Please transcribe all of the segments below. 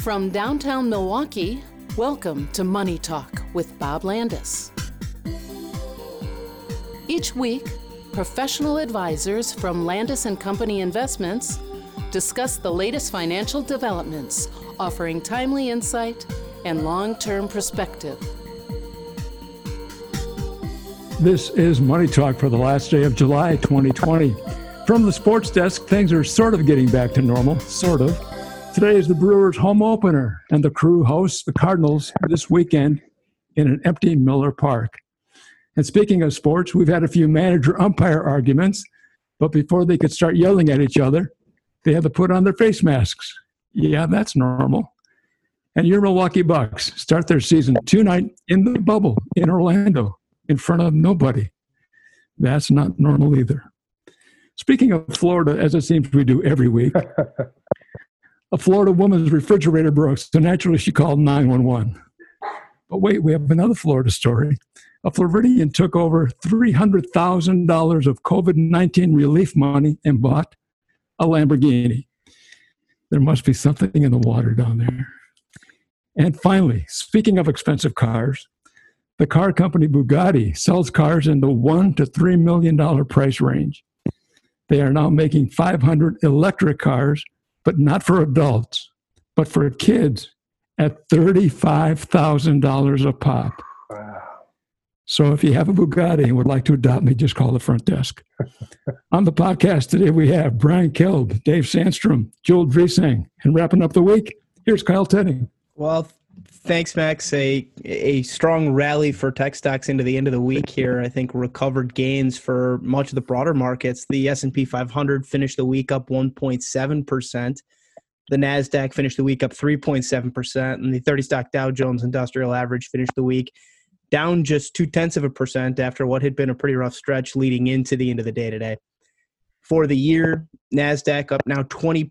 From downtown Milwaukee, welcome to Money Talk with Bob Landis. Each week, professional advisors from Landis & Company Investments discuss the latest financial developments, offering timely insight and long-term perspective. This is Money Talk for the last day of July 2020. From the sports desk, things are sort of getting back to normal, sort of. Today is the Brewers' home opener, and the crew hosts the Cardinals this weekend in an empty Miller Park. And speaking of sports, we've had a few manager-umpire arguments, but before they could start yelling at each other, they had to put on their face masks. Yeah, that's normal. And your Milwaukee Bucks start their season tonight in the bubble in Orlando in front of nobody. That's not normal either. Speaking of Florida, as it seems we do every week, a Florida woman's refrigerator broke, so naturally she called 911. But wait, we have another Florida story. A Floridian took over $300,000 of COVID-19 relief money and bought a Lamborghini. There must be something in the water down there. And finally, speaking of expensive cars, the car company Bugatti sells cars in the $1 to $3 million price range. They are now making 500 electric cars, but not for adults, but for kids at $35,000 a pop. Wow. So if you have a Bugatti and would like to adopt me, just call the front desk. On the podcast today, we have Brian Kilb, Dave Sandstrom, Joel Dresang, and wrapping up the week, here's Kyle Teddy. Well, thanks, Max. A strong rally for tech stocks into the end of the week here. I think recovered gains for much of the broader markets. The S&P 500 finished the week up 1.7%. The NASDAQ finished the week up 3.7%. And the 30-stock Dow Jones Industrial Average finished the week down just 0.2% after what had been a pretty rough stretch leading into the end of the day today. For the year, NASDAQ up now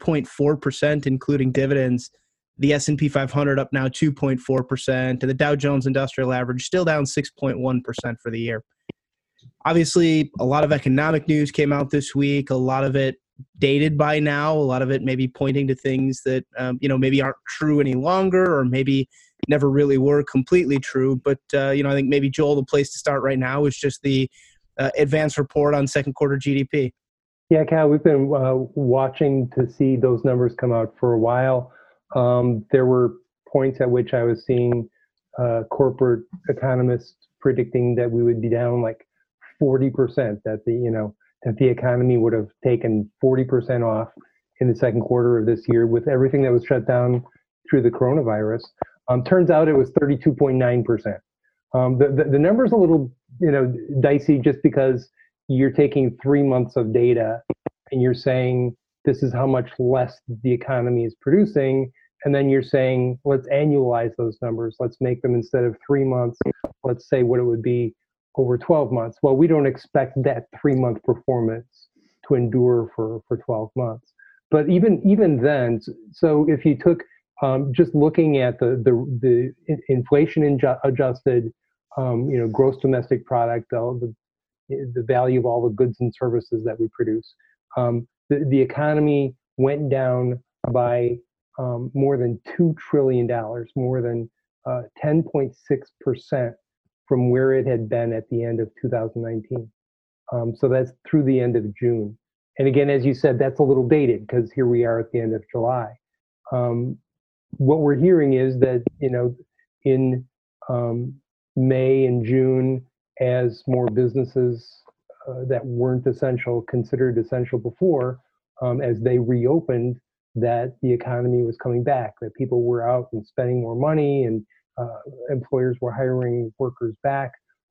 20.4%, including dividends. The S&P 500 up now 2.4%, and the Dow Jones Industrial Average still down 6.1% for the year. Obviously, a lot of economic news came out this week, a lot of it dated by now, a lot of it maybe pointing to things that maybe aren't true any longer or maybe never really were completely true. But, I think maybe, Joel, the place to start right now is just the advanced report on second quarter GDP. Yeah, Cal, we've been watching to see those numbers come out for a while. There were points at which I was seeing corporate economists predicting that we would be down like 40%, that the economy would have taken 40% off in the second quarter of this year with everything that was shut down through the coronavirus. Turns out it was 32.9%. The number's a little dicey just because you're taking 3 months of data and you're saying this is how much less the economy is producing. And then you're saying, let's annualize those numbers. Let's make them, instead of 3 months, let's say what it would be over 12 months. Well, we don't expect that 3-month performance to endure for 12 months. But even then, so if you took just looking at the inflation adjusted, gross domestic product, the value of all the goods and services that we produce, the economy went down by more than $2 trillion, more than 10.6% from where it had been at the end of 2019. So that's through the end of June. And again, as you said, that's a little dated because here we are at the end of July. What we're hearing is that, in May and June, as more businesses that weren't essential, considered essential before, as they reopened, that the economy was coming back, that people were out and spending more money and employers were hiring workers back.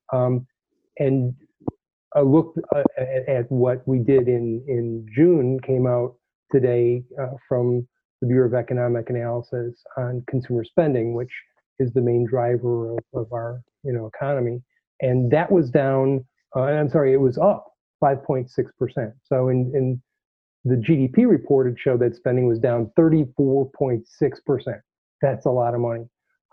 And a look at what we did in June came out today from the Bureau of Economic Analysis on consumer spending, which is the main driver of our economy. And that was down, it was up 5.6%. So in the GDP report, it showed that spending was down 34.6%. That's a lot of money.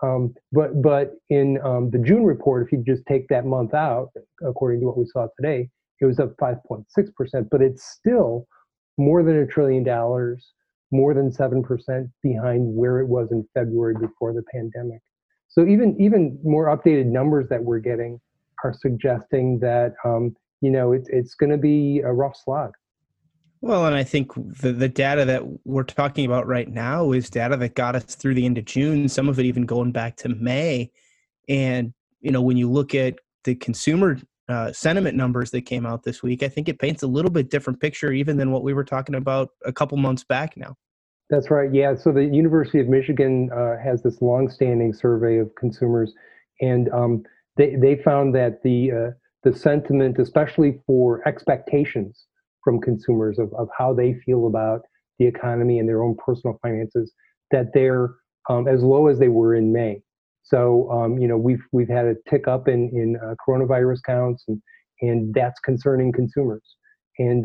But in the June report, if you just take that month out, according to what we saw today, it was up 5.6%, but it's still more than $1 trillion more than 7% behind where it was in February before the pandemic. So even more updated numbers that we're getting are suggesting that it's going to be a rough slog. Well, and I think the data that we're talking about right now is data that got us through the end of June, some of it even going back to May. And, when you look at the consumer sentiment numbers that came out this week, I think it paints a little bit different picture even than what we were talking about a couple months back now. That's right. Yeah. So the University of Michigan has this longstanding survey of consumers, and they found that the sentiment, especially for expectations from consumers of how they feel about the economy and their own personal finances, that they're as low as they were in May. So we've had a tick up in coronavirus counts, and that's concerning consumers. And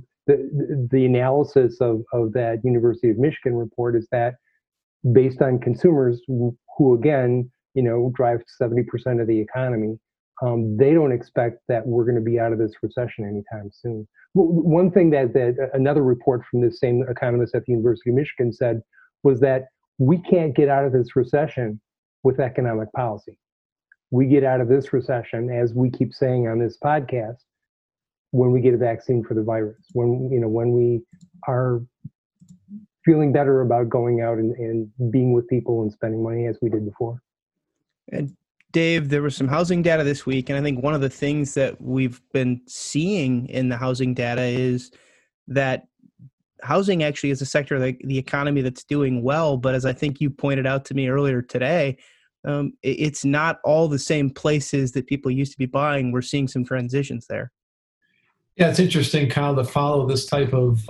the analysis of that University of Michigan report is that based on consumers who again drive 70% of the economy, they don't expect that we're going to be out of this recession anytime soon. One thing that another report from this same economist at the University of Michigan said was that we can't get out of this recession with economic policy. We get out of this recession, as we keep saying on this podcast, when we get a vaccine for the virus, when we are feeling better about going out and being with people and spending money as we did before. And Dave, there was some housing data this week, and I think one of the things that we've been seeing in the housing data is that housing actually is a sector of the economy that's doing well. But as I think you pointed out to me earlier today, it's not all the same places that people used to be buying. We're seeing some transitions there. Yeah, it's interesting, Kyle, to follow this type of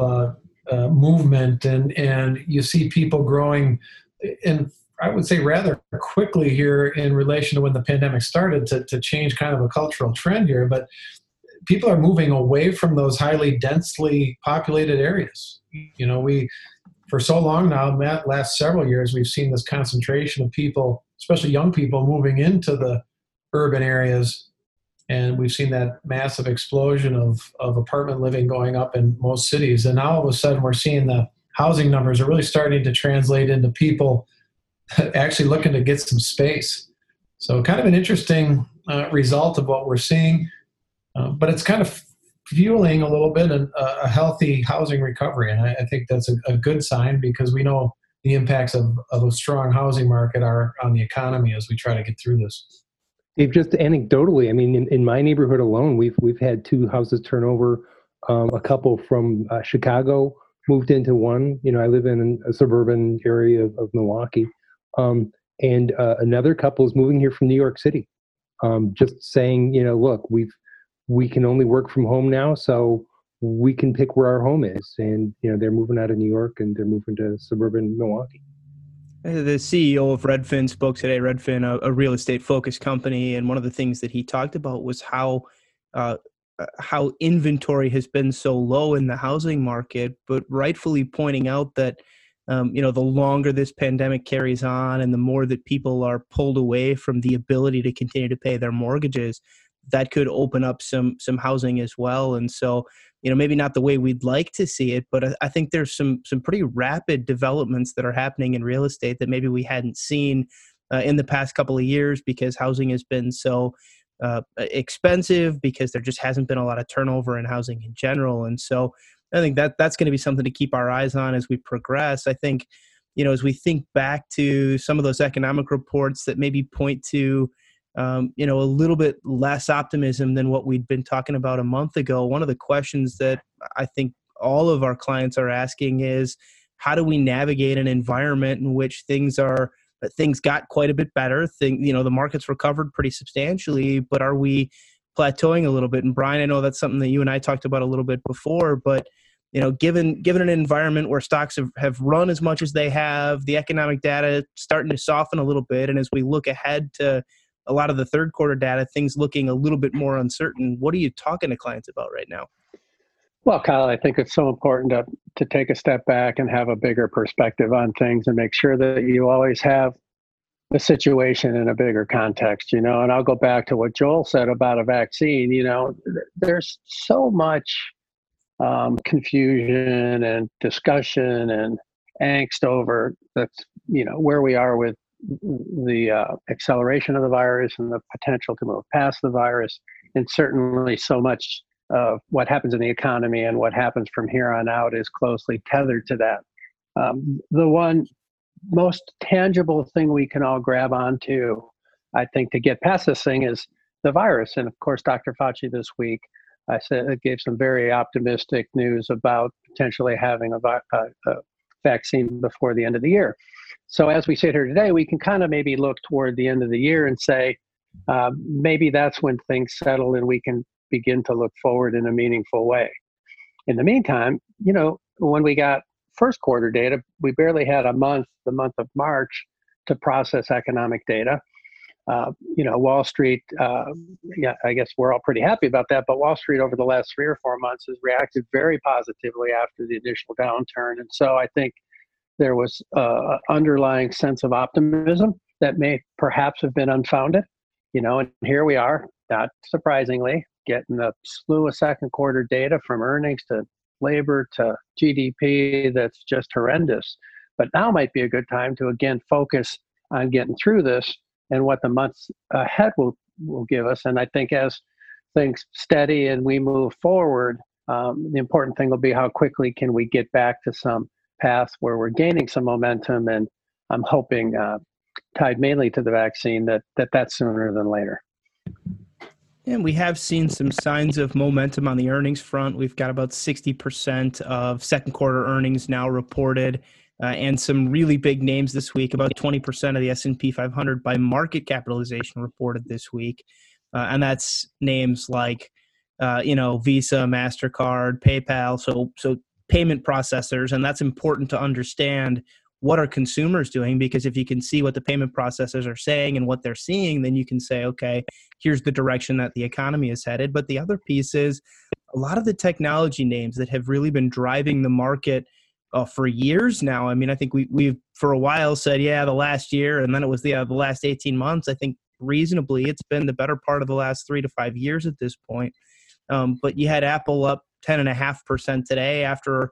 movement, and you see people growing, and I would say rather quickly here in relation to when the pandemic started to change kind of a cultural trend here. But people are moving away from those highly densely populated areas. We for so long now, Matt, last several years, we've seen this concentration of people, especially young people, moving into the urban areas. And we've seen that massive explosion of apartment living going up in most cities. And now all of a sudden we're seeing the housing numbers are really starting to translate into people actually looking to get some space. So kind of an interesting result of what we're seeing. But it's kind of fueling a little bit a healthy housing recovery. And I think that's a good sign, because we know the impacts of a strong housing market are on the economy as we try to get through this. Dave, just anecdotally, I mean, in my neighborhood alone, we've had 2 houses turn over. A couple from Chicago moved into one. I live in a suburban area of Milwaukee, and another couple is moving here from New York City. Just saying, look, we can only work from home now, so we can pick where our home is. And they're moving out of New York and they're moving to suburban Milwaukee. The CEO of Redfin spoke today. Redfin, a real estate focused company, and one of the things that he talked about was how inventory has been so low in the housing market, but rightfully pointing out that the longer this pandemic carries on and the more that people are pulled away from the ability to continue to pay their mortgages, that could open up some housing as well. And so, maybe not the way we'd like to see it, but I think there's some pretty rapid developments that are happening in real estate that maybe we hadn't seen in the past couple of years, because housing has been so expensive, because there just hasn't been a lot of turnover in housing in general. And so I think that's going to be something to keep our eyes on as we progress. I think, as we think back to some of those economic reports that maybe point to a little bit less optimism than what we'd been talking about a month ago. One of the questions that I think all of our clients are asking is, how do we navigate an environment in which things got quite a bit better? The market's recovered pretty substantially, but are we plateauing a little bit? And Brian, I know that's something that you and I talked about a little bit before, but given an environment where stocks have run as much as they have, the economic data starting to soften a little bit, and as we look ahead to a lot of the third quarter data, things looking a little bit more uncertain, what are you talking to clients about right now? Well, Kyle, I think it's so important to take a step back and have a bigger perspective on things and make sure that you always have the situation in a bigger context, and I'll go back to what Joel said about a vaccine. There's so much confusion and discussion and angst over that's, where we are with the acceleration of the virus and the potential to move past the virus. And certainly so much of what happens in the economy and what happens from here on out is closely tethered to that. The one most tangible thing we can all grab onto, I think, to get past this thing is the virus. And of course, Dr. Fauci this week gave some very optimistic news about potentially having a vaccine before the end of the year. So as we sit here today, we can kind of maybe look toward the end of the year and say, maybe that's when things settle and we can begin to look forward in a meaningful way. In the meantime, when we got first quarter data, we barely had the month of March, to process economic data. Wall Street, I guess we're all pretty happy about that, but Wall Street over the last 3 or 4 months has reacted very positively after the initial downturn. And so I think there was an underlying sense of optimism that may perhaps have been unfounded, and here we are, not surprisingly, getting a slew of second quarter data from earnings to labor to GDP that's just horrendous. But now might be a good time to again focus on getting through this and what the months ahead will give us. And I think as things steady and we move forward, the important thing will be how quickly can we get back to some path where we're gaining some momentum. And I'm hoping, tied mainly to the vaccine, that's sooner than later. And we have seen some signs of momentum on the earnings front. We've got about 60% of second quarter earnings now reported, and some really big names this week. About 20% of the S&P 500 by market capitalization reported this week. And that's names like, Visa, MasterCard, PayPal, so payment processors. And that's important to understand what are consumers doing, because if you can see what the payment processors are saying and what they're seeing, then you can say, okay, here's the direction that the economy is headed. But the other piece is a lot of the technology names that have really been driving the market for years now. I mean, I think we've for a while said, the last year, and then it was the last 18 months. I think reasonably it's been the better part of the last 3 to 5 years at this point. But you had Apple up 10.5% today after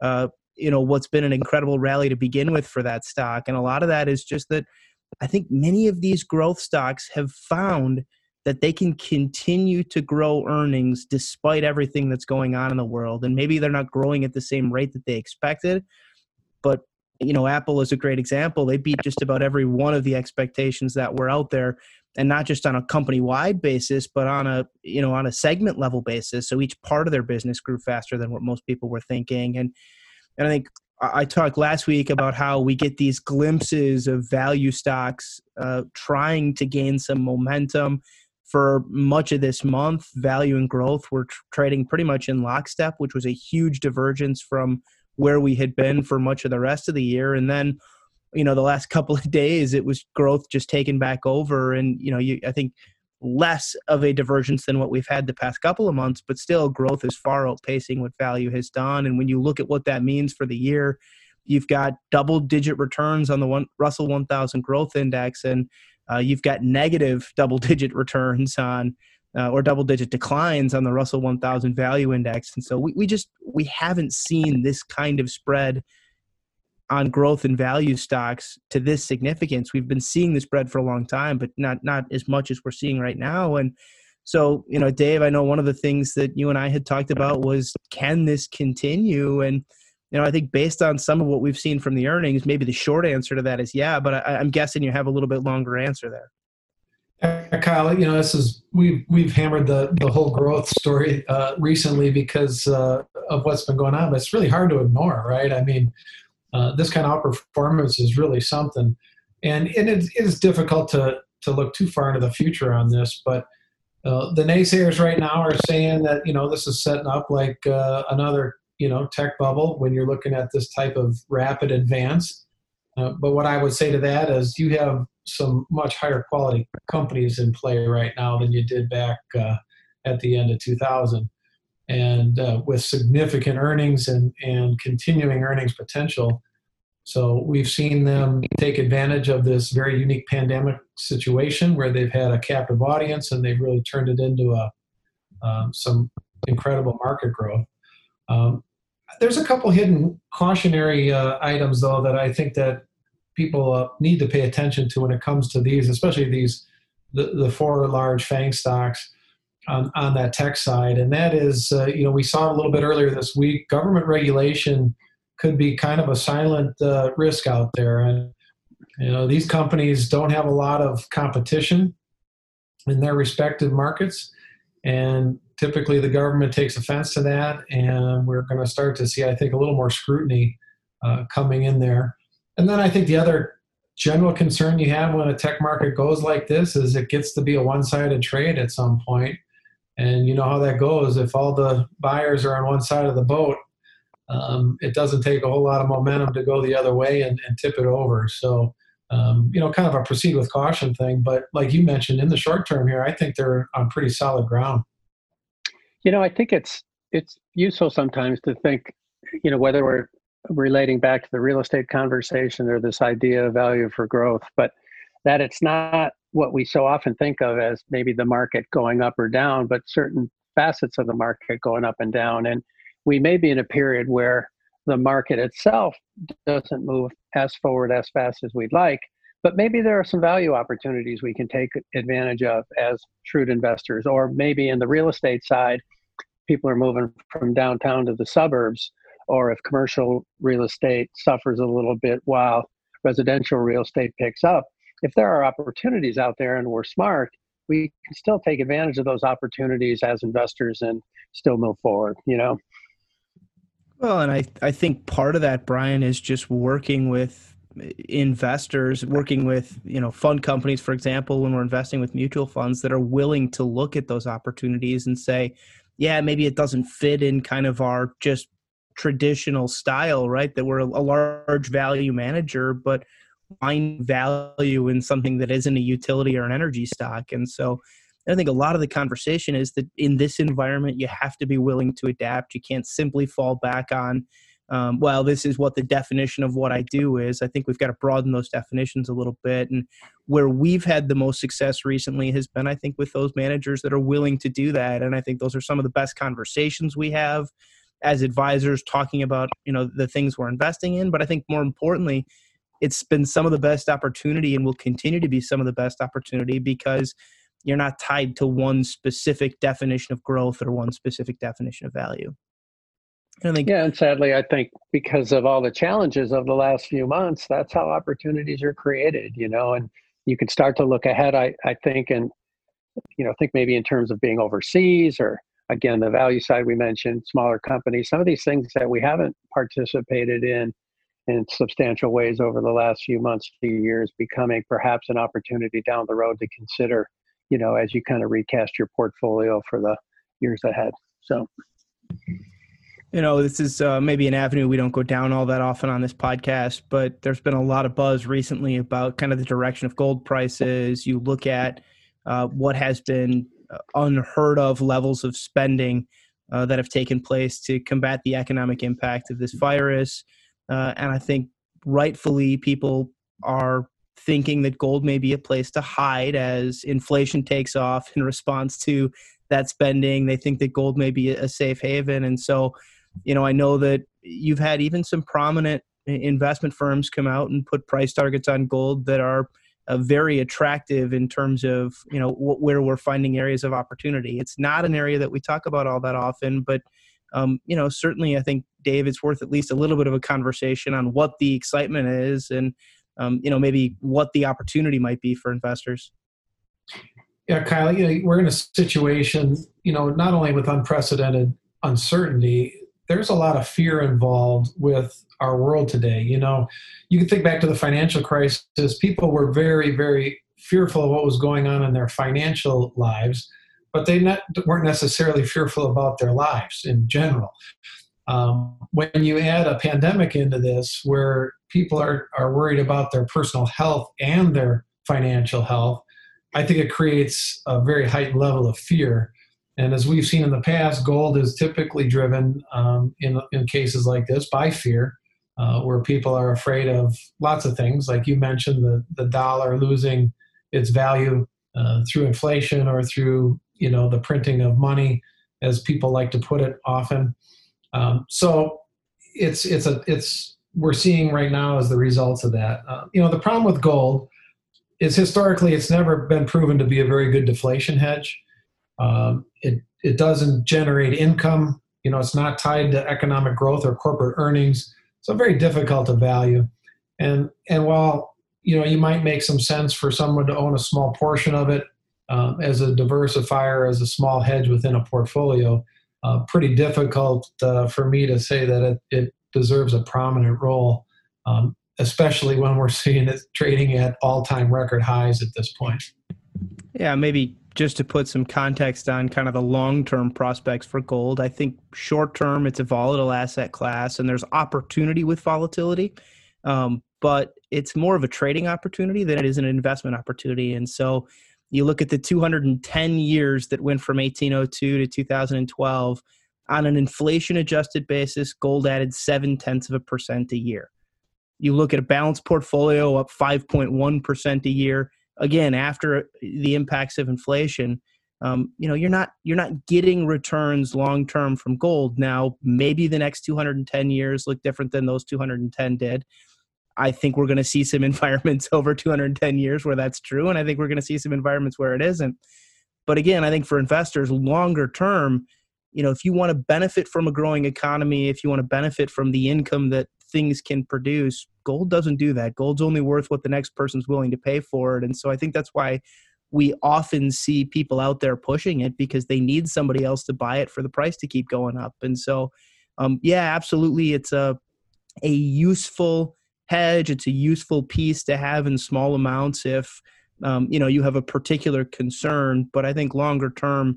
what's been an incredible rally to begin with for that stock. And a lot of that is just that I think many of these growth stocks have found that they can continue to grow earnings despite everything that's going on in the world. And maybe they're not growing at the same rate that they expected, but Apple is a great example. They beat just about every one of the expectations that were out there, and not just on a company-wide basis, but on a segment level basis. So each part of their business grew faster than what most people were thinking. And I think I talked last week about how we get these glimpses of value stocks trying to gain some momentum. For much of this month, value and growth were trading pretty much in lockstep, which was a huge divergence from where we had been for much of the rest of the year. And then, the last couple of days, it was growth just taken back over. And, I think less of a divergence than what we've had the past couple of months, but still growth is far outpacing what value has done. And when you look at what that means for the year, you've got double-digit returns on the Russell 1000 Growth Index, and you've got negative double-digit returns on or double-digit declines on the Russell 1000 Value Index. And so we haven't seen this kind of spread on growth and value stocks to this significance. We've been seeing the spread for a long time, but not as much as we're seeing right now. And so, Dave, I know one of the things that you and I had talked about was, can this continue? And, I think based on some of what we've seen from the earnings, maybe the short answer to that is yeah, but I'm guessing you have a little bit longer answer there. Kyle, we've hammered the whole growth story recently because of what's been going on, but it's really hard to ignore, right? I mean, this kind of outperformance is really something, and it is difficult to look too far into the future on this. But the naysayers right now are saying that this is setting up like another tech bubble when you're looking at this type of rapid advance. But what I would say to that is you have some much higher quality companies in play right now than you did back at the end of 2000. And with significant earnings and continuing earnings potential. So we've seen them take advantage of this very unique pandemic situation where they've had a captive audience and they've really turned it into some incredible market growth. There's a couple hidden cautionary items, though, that I think that people need to pay attention to when it comes to these, especially the four large FANG stocks on that tech side. And that is, we saw a little bit earlier this week, government regulation could be kind of a silent risk out there. And, these companies don't have a lot of competition in their respective markets. And typically the government takes offense to that. And we're going to start to see, I think, a little more scrutiny coming in there. And then I think the other general concern you have when a tech market goes like this is it gets to be a one-sided trade at some point. And you know how that goes. If all the buyers are on one side of the boat, it doesn't take a whole lot of momentum to go the other way and tip it over. So, kind of a proceed with caution thing. But like you mentioned, in the short term here, I think they're on pretty solid ground. I think it's useful sometimes to think, whether we're relating back to the real estate conversation or this idea of value for growth, but that it's not what we so often think of as maybe the market going up or down, but certain facets of the market going up and down. And we may be in a period where the market itself doesn't move as forward as fast as we'd like, but maybe there are some value opportunities we can take advantage of as shrewd investors. Or maybe in the real estate side, people are moving from downtown to the suburbs, or if commercial real estate suffers a little bit while residential real estate picks up. If there are opportunities out there and we're smart, we can still take advantage of those opportunities as investors and still move forward, Well, and I think part of that, Brian, is just working with investors, working with, fund companies, for example, when we're investing with mutual funds that are willing to look at those opportunities and say, yeah, maybe it doesn't fit in kind of our just traditional style, right? That we're a large value manager, but find value in something that isn't a utility or an energy stock. And so I think a lot of the conversation is that in this environment, you have to be willing to adapt. You can't simply fall back on, this is what the definition of what I do is. I think we've got to broaden those definitions a little bit. And where we've had the most success recently has been, I think, with those managers that are willing to do that. And I think those are some of the best conversations we have as advisors talking about, the things we're investing in. But I think more importantly, it's been some of the best opportunity and will continue to be some of the best opportunity because you're not tied to one specific definition of growth or one specific definition of value. And sadly, I think because of all the challenges of the last few months, that's how opportunities are created, and you can start to look ahead, I think, and, think maybe in terms of being overseas or, again, the value side we mentioned, smaller companies, some of these things that we haven't participated in substantial ways over the last few months, few years, becoming perhaps an opportunity down the road to consider, as you kind of recast your portfolio for the years ahead. So, this is maybe an avenue we don't go down all that often on this podcast, but there's been a lot of buzz recently about kind of the direction of gold prices. You look at what has been unheard of levels of spending that have taken place to combat the economic impact of this virus. And I think rightfully people are thinking that gold may be a place to hide as inflation takes off in response to that spending. They think that gold may be a safe haven. And so, I know that you've had even some prominent investment firms come out and put price targets on gold that are very attractive in terms of, where we're finding areas of opportunity. It's not an area that we talk about all that often, but certainly I think, Dave, it's worth at least a little bit of a conversation on what the excitement is and, maybe what the opportunity might be for investors. Yeah, Kyle, we're in a situation, not only with unprecedented uncertainty, there's a lot of fear involved with our world today. You can think back to the financial crisis. People were very, very fearful of what was going on in their financial lives, but they weren't necessarily fearful about their lives in general. When you add a pandemic into this, where people are worried about their personal health and their financial health, I think it creates a very heightened level of fear. And as we've seen in the past, gold is typically driven in cases like this by fear, where people are afraid of lots of things. Like you mentioned, the dollar losing its value through inflation or through the printing of money, as people like to put it often. So we're seeing right now as the results of that. The problem with gold is historically it's never been proven to be a very good deflation hedge. It doesn't generate income. It's not tied to economic growth or corporate earnings. So very difficult to value. And while, you might make some sense for someone to own a small portion of it as a diversifier, as a small hedge within a portfolio, pretty difficult for me to say that it deserves a prominent role, especially when we're seeing it trading at all-time record highs at this point. Yeah, maybe just to put some context on kind of the long-term prospects for gold, I think short-term it's a volatile asset class and there's opportunity with volatility, but it's more of a trading opportunity than it is an investment opportunity. And so you look at the 210 years that went from 1802 to 2012, on an inflation-adjusted basis, gold added 0.7% a year. You look at a balanced portfolio up 5.1% a year. Again, after the impacts of inflation, you're not getting returns long term from gold. Now, maybe the next 210 years look different than those 210 did. I think we're going to see some environments over 210 years where that's true, and I think we're going to see some environments where it isn't. But again, I think for investors, longer term, if you want to benefit from a growing economy, if you want to benefit from the income that things can produce, gold doesn't do that. Gold's only worth what the next person's willing to pay for it. And so I think that's why we often see people out there pushing it, because they need somebody else to buy it for the price to keep going up. And so, absolutely, it's a useful hedge. It's a useful piece to have in small amounts if, you have a particular concern. But I think longer term,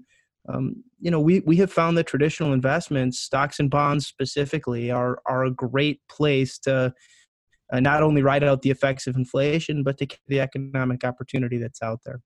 we have found that traditional investments, stocks and bonds specifically, are a great place to not only ride out the effects of inflation, but to get the economic opportunity that's out there.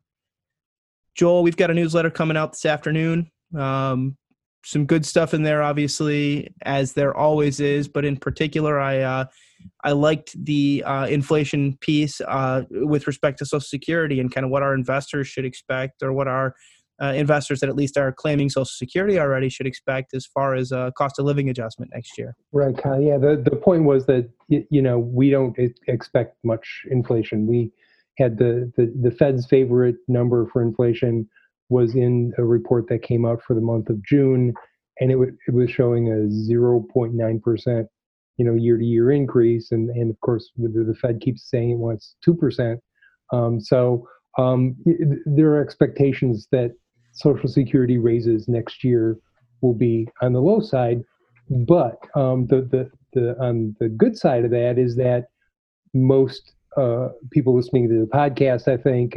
Joel, we've got a newsletter coming out this afternoon. Some good stuff in there, obviously, as there always is. But in particular, I liked the inflation piece with respect to Social Security and kind of what our investors should expect, or what our investors that at least are claiming Social Security already should expect as far as a cost of living adjustment next year. Right, Kyle. Yeah, the point was that, we don't expect much inflation. We had the Fed's favorite number for inflation was in a report that came out for the month of June, and it was showing a 0.9%, year-to-year increase. And of course, the Fed keeps saying it wants 2%. There are expectations that Social Security raises next year will be on the low side, but on the good side of that is that most people listening to the podcast, I think,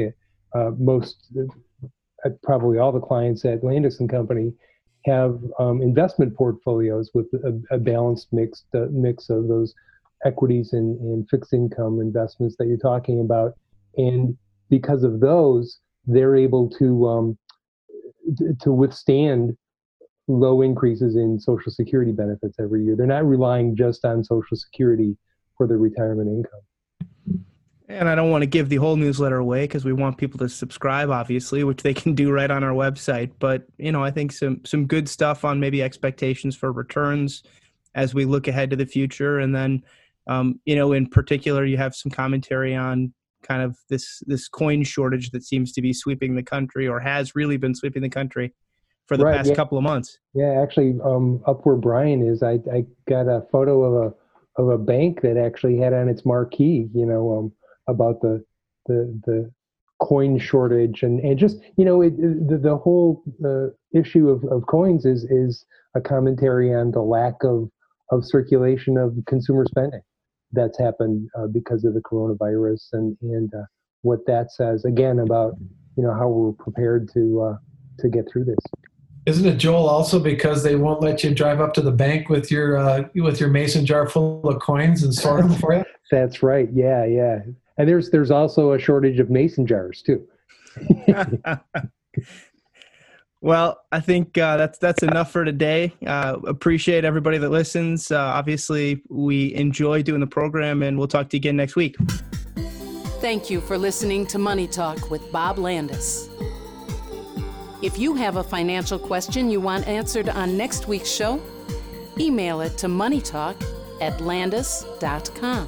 probably all the clients at Landis & Company have investment portfolios with a balanced mix of those equities and fixed income investments that you're talking about, and because of those, they're able to withstand low increases in Social Security benefits every year. They're not relying just on Social Security for their retirement income. And I don't want to give the whole newsletter away because we want people to subscribe, obviously, which they can do right on our website. But, I think some good stuff on maybe expectations for returns as we look ahead to the future. And then, in particular, you have some commentary on kind of this coin shortage that seems to be sweeping the country, or has really been sweeping the country for the past couple of months. Yeah, actually, up where Brian is, I got a photo of a bank that actually had on its marquee, about the coin shortage and just, the whole issue of coins is a commentary on the lack of circulation of consumer spending that's happened because of the coronavirus, and what that says again about how we're prepared to get through this. Isn't it, Joel, also because they won't let you drive up to the bank with your mason jar full of coins and store them for you? That's right. Yeah. And there's also a shortage of mason jars too. Well, I think that's enough for today. Appreciate everybody that listens. Obviously, we enjoy doing the program, and we'll talk to you again next week. Thank you for listening to Money Talk with Bob Landis. If you have a financial question you want answered on next week's show, email it to moneytalk@landis.com.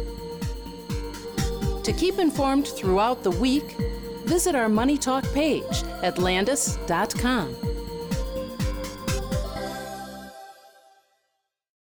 To keep informed throughout the week, visit our Money Talk page at landis.com.